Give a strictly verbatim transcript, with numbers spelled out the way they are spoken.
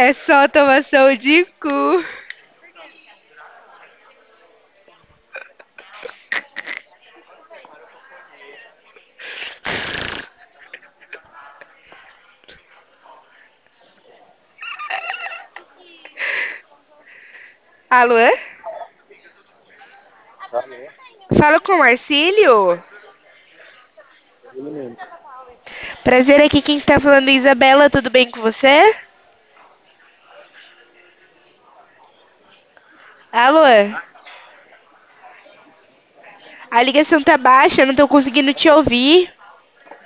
É só tomação de cu. Alô? Alô? Fala com o Marcílio? Ele mesmo. Prazer, aqui quem está falando é Isabela, tudo bem com você? Alô? A ligação tá baixa, eu não tô conseguindo te ouvir.